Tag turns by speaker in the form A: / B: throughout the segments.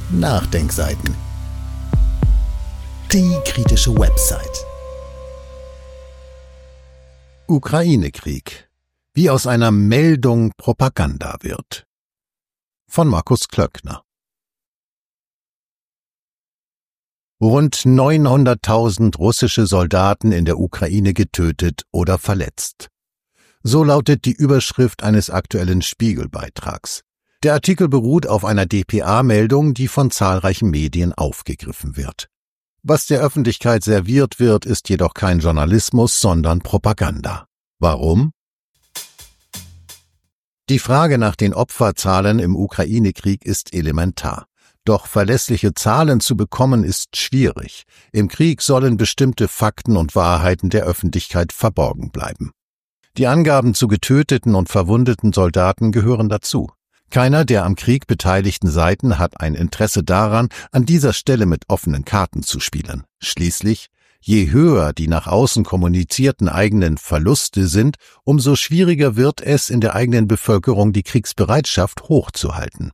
A: Nachdenkseiten. Die kritische Website. Ukraine-Krieg. Wie aus einer Meldung Propaganda wird. Von Markus Klöckner. Rund 900.000 russische Soldaten in der Ukraine getötet oder verletzt. So lautet die Überschrift eines aktuellen Spiegel-Beitrags. Der Artikel beruht auf einer dpa-Meldung, die von zahlreichen Medien aufgegriffen wird. Was der Öffentlichkeit serviert wird, ist jedoch kein Journalismus, sondern Propaganda. Warum? Die Frage nach den Opferzahlen im Ukraine-Krieg ist elementar. Doch verlässliche Zahlen zu bekommen ist schwierig. Im Krieg sollen bestimmte Fakten und Wahrheiten der Öffentlichkeit verborgen bleiben. Die Angaben zu getöteten und verwundeten Soldaten gehören dazu. Keiner der am Krieg beteiligten Seiten hat ein Interesse daran, an dieser Stelle mit offenen Karten zu spielen. Schließlich, je höher die nach außen kommunizierten eigenen Verluste sind, umso schwieriger wird es in der eigenen Bevölkerung, die Kriegsbereitschaft hochzuhalten.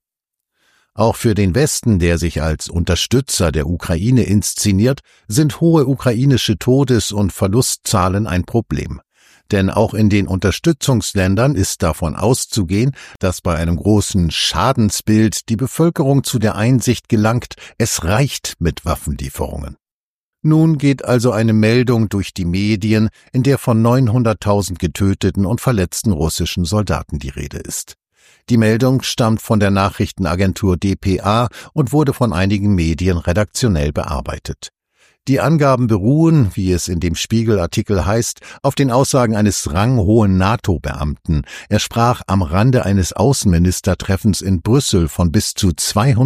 A: Auch für den Westen, der sich als Unterstützer der Ukraine inszeniert, sind hohe ukrainische Todes- und Verlustzahlen ein Problem. Denn auch in den Unterstützungsländern ist davon auszugehen, dass bei einem großen Schadensbild die Bevölkerung zu der Einsicht gelangt, es reicht mit Waffenlieferungen. Nun geht also eine Meldung durch die Medien, in der von 900.000 getöteten und verletzten russischen Soldaten die Rede ist. Die Meldung stammt von der Nachrichtenagentur dpa und wurde von einigen Medien redaktionell bearbeitet. Die Angaben beruhen, wie es in dem Spiegel-Artikel heißt, auf den Aussagen eines ranghohen NATO-Beamten. Er sprach am Rande eines Außenministertreffens in Brüssel von bis zu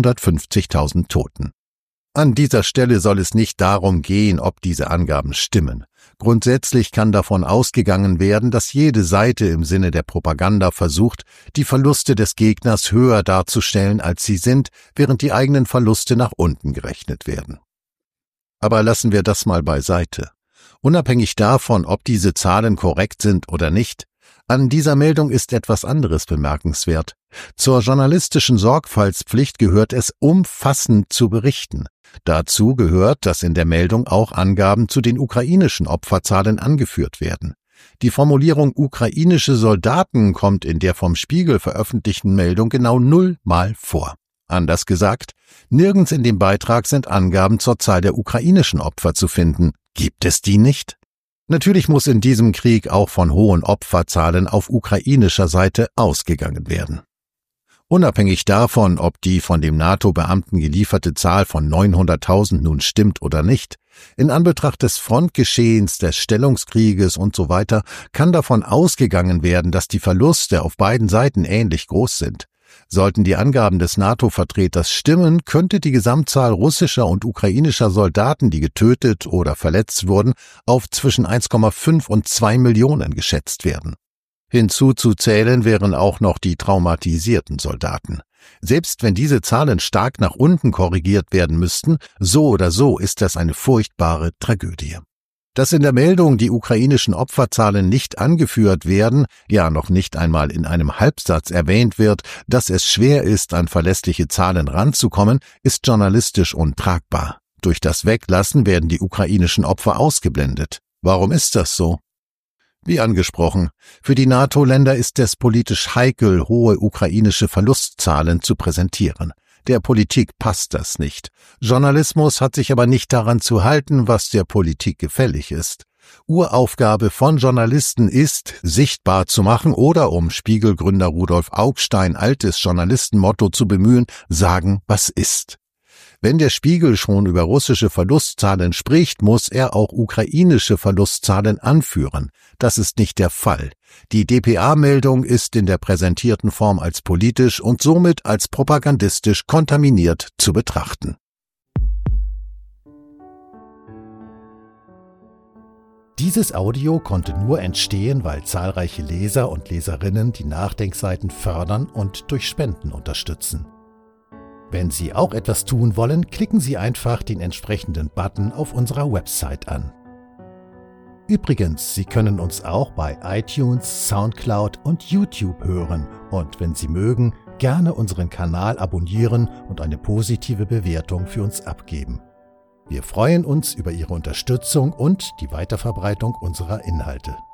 A: 250.000 Toten. An dieser Stelle soll es nicht darum gehen, ob diese Angaben stimmen. Grundsätzlich kann davon ausgegangen werden, dass jede Seite im Sinne der Propaganda versucht, die Verluste des Gegners höher darzustellen, als sie sind, während die eigenen Verluste nach unten gerechnet werden. Aber lassen wir das mal beiseite. Unabhängig davon, ob diese Zahlen korrekt sind oder nicht, an dieser Meldung ist etwas anderes bemerkenswert. Zur journalistischen Sorgfaltspflicht gehört es, umfassend zu berichten. Dazu gehört, dass in der Meldung auch Angaben zu den ukrainischen Opferzahlen angeführt werden. Die Formulierung ukrainische Soldaten kommt in der vom Spiegel veröffentlichten Meldung genau 0-mal vor. Anders gesagt, nirgends in dem Beitrag sind Angaben zur Zahl der ukrainischen Opfer zu finden. Gibt es die nicht? Natürlich muss in diesem Krieg auch von hohen Opferzahlen auf ukrainischer Seite ausgegangen werden. Unabhängig davon, ob die von dem NATO-Beamten gelieferte Zahl von 900.000 nun stimmt oder nicht, in Anbetracht des Frontgeschehens, des Stellungskrieges und so weiter, kann davon ausgegangen werden, dass die Verluste auf beiden Seiten ähnlich groß sind. Sollten die Angaben des NATO-Vertreters stimmen, könnte die Gesamtzahl russischer und ukrainischer Soldaten, die getötet oder verletzt wurden, auf zwischen 1,5 und 2 Millionen geschätzt werden. Hinzuzuzählen wären auch noch die traumatisierten Soldaten. Selbst wenn diese Zahlen stark nach unten korrigiert werden müssten, so oder so ist das eine furchtbare Tragödie. Dass in der Meldung die ukrainischen Opferzahlen nicht angeführt werden, ja noch nicht einmal in einem Halbsatz erwähnt wird, dass es schwer ist, an verlässliche Zahlen ranzukommen, ist journalistisch untragbar. Durch das Weglassen werden die ukrainischen Opfer ausgeblendet. Warum ist das so? Wie angesprochen, für die NATO-Länder ist es politisch heikel, hohe ukrainische Verlustzahlen zu präsentieren. Der Politik passt das nicht. Journalismus hat sich aber nicht daran zu halten, was der Politik gefällig ist. Uraufgabe von Journalisten ist, sichtbar zu machen oder, um Spiegelgründer Rudolf Augstein altes Journalistenmotto zu bemühen, sagen, was ist. Wenn der Spiegel schon über russische Verlustzahlen spricht, muss er auch ukrainische Verlustzahlen anführen. Das ist nicht der Fall. Die dpa-Meldung ist in der präsentierten Form als politisch und somit als propagandistisch kontaminiert zu betrachten. Dieses Audio konnte nur entstehen, weil zahlreiche Leser und Leserinnen die Nachdenkseiten fördern und durch Spenden unterstützen. Wenn Sie auch etwas tun wollen, klicken Sie einfach den entsprechenden Button auf unserer Website an. Übrigens, Sie können uns auch bei iTunes, Soundcloud und YouTube hören und wenn Sie mögen, gerne unseren Kanal abonnieren und eine positive Bewertung für uns abgeben. Wir freuen uns über Ihre Unterstützung und die Weiterverbreitung unserer Inhalte.